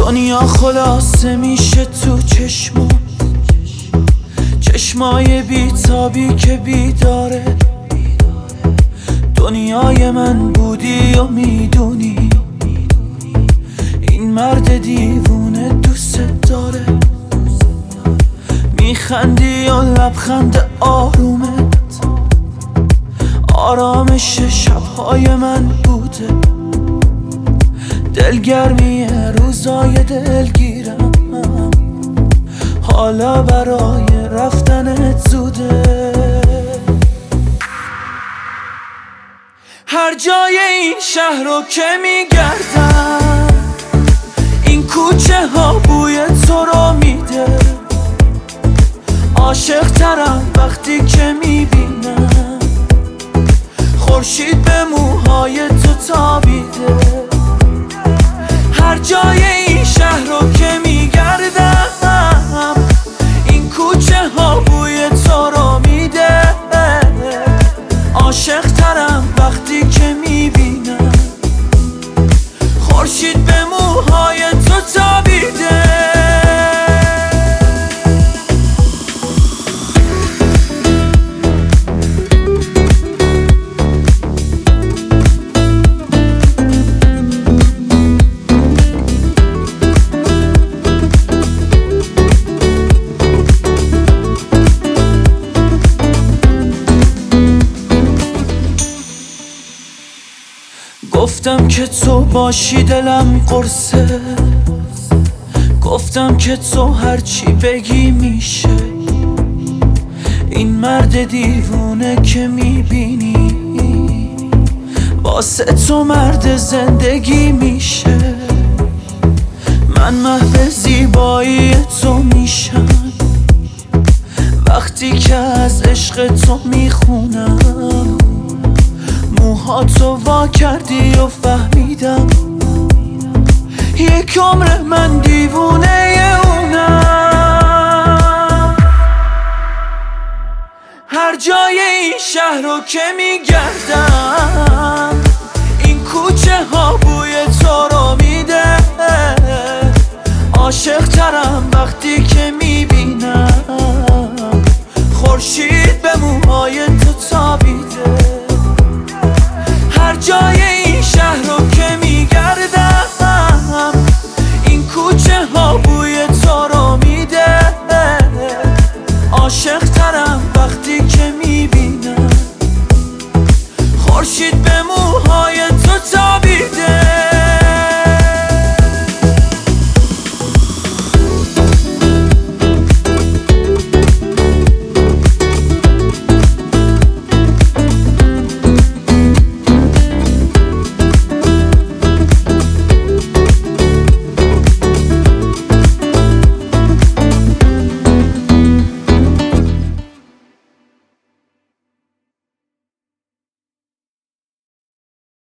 دنیا خلاصه میشه تو چشمای بیتابی که بیداره. دنیای من بودی و میدونی این مرد دیوونه دوست داره. میخندی و لبخند آرومت آرامش شبهای من بوده. دلگرمی روزای دلگیرم حالا برای رفتنت زوده. هر جای این شهر رو که میگردم این کوچه ها بوی تو رو میده. عاشق ترم وقتی که میبینم خورشید به موهای تو تابیده. هر جای این شهر رو که میگردم این کوچه ها بوی تو رو میده. عاشق ترم وقتی که میبینم خورشید به موهای تو تابیده. گفتم که تو باشی دلم قرصه. گفتم که تو هرچی بگی میشه. این مرد دیوونه که میبینی واسه تو مرد زندگی میشه. من محو زیبایی تو میشم وقتی که از عشق تو میخونم. موهاتو وا کردی و فهمیدم یک عمر من دیوونه اونم. هر جای این شهر رو که میگردم این کوچه ها بوی تو رو میده. عاشق ترم وقتی که میبینم خورشید به موهای تو تابیده. هر جای